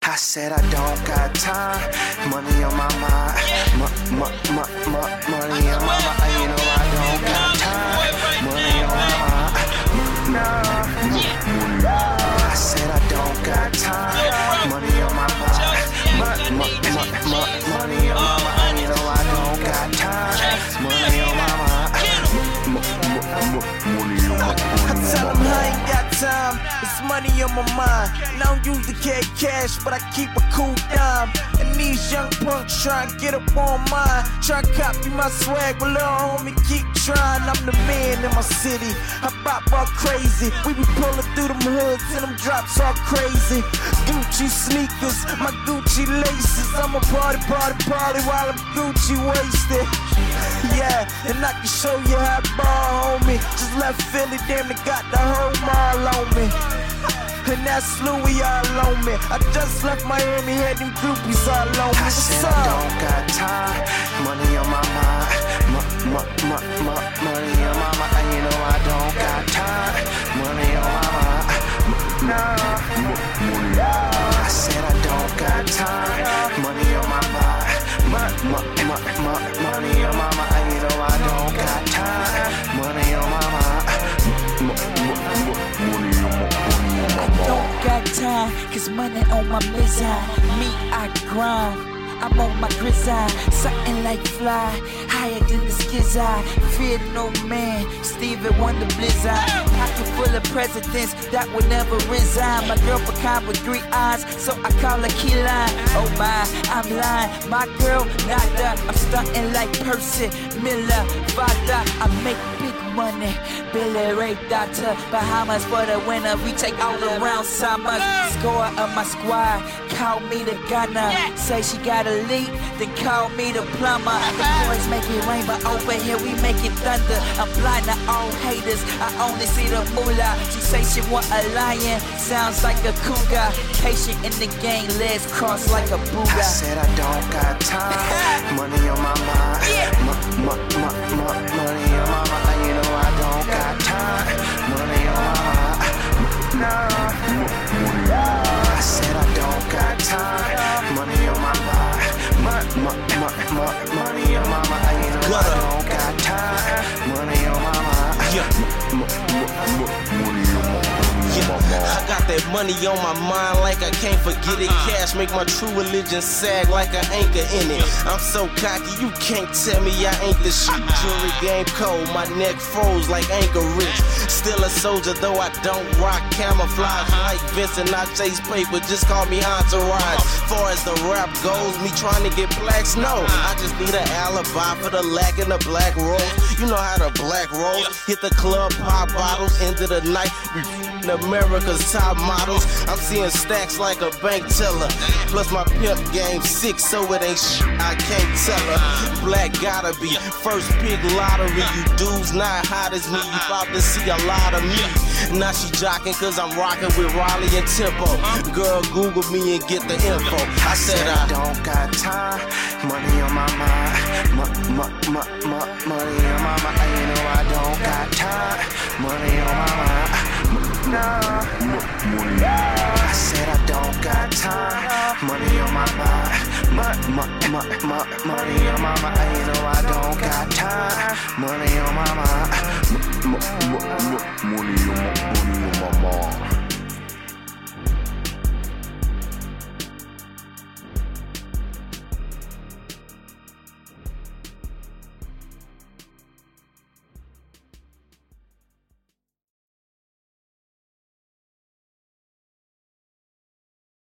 I said I don't got time, money on my mind, money on my mind. You know I don't got time, money on my mind. I said I don't got time, money on my mind, money on my mind. You know I don't got time, money on my mind. I tell them I ain't got time, it's money on my mind. And I don't usually carry cash, but I keep a cool dime. And these young punks try and get up on mine, try and copy my swag, but little homie keep trying. I'm the man in my city, I bop all crazy. We be pulling through them hoods and them drops all crazy. Gucci sneakers, my Gucci laces. I'm a party while I'm Gucci wasted. Yeah, and I can show you how to ball, homie. Just left Philly, damn it got the whole mall on me. And that's Louis all on me. I just left Miami, had them groupies all on me. I said I don't got time, money on my mind, money on my mind. And you know I don't got time, money on my mind. I said I don't got time, money on my mind, money on my mind. And you know I don't got time, money on my mind. Don't got time, cause money on my mizzen. Me, I grind, I'm on my grizzly. Something like fly, higher than the skizzy. Fear no man, Stevie Wonder Blizzard. Pocket full of presidents that would never resign. My girl for kind with 3 eyes, so I call her key line. Oh my, I'm lying, my girl not that. I'm stunting like Percy Miller, Vada. I make big money, Billy Ray Doctor. Bahamas for the winner, we take all around summers. Score of my squad, call me the gunner. Say she got a leak, then call me the plumber. The boys make it rain, but over here we make it thunder. I'm blind to all haters, I only see the moolah. She say she want a lion, sounds like a cougar. Patient in the game, legs crossed like a Buddha. I said I don't got time, money on my mind, money on my mind. You know I don't got time, money on my mind. I said I don't got time, money on my mind, money on my mind. You know I don't got time, money on my mind. I got that money on my mind like I can't forget it. Cash make my true religion sag like an anchor in it. I'm so cocky, you can't tell me I ain't the shit. Jewelry game cold, my neck froze like anchorage. Still a soldier, though I don't rock camouflage. Like Vincent, I chase paper, just call me Entourage. Far as the rap goes, me trying to get blacks, no. I just need an alibi for the lack in the black rose. You know how the black rose hit the club, pop bottles, end of the night. America's top models. I'm seeing stacks like a bank teller. Plus my pimp game 6, so it ain't shit I can't tell her. Black gotta be first pick lottery. You dudes not hot as me, you about to see a lot of me. Now she jocking cause I'm rocking with Raleigh and Tempo. Girl, Google me and get the info. I said I don't got time, money on my mind, money on my mind. You know I don't got time, money on my mind. I said I don't got time, money on my mind, money on my mind. You know I don't got time, money on my mind, money on my mind.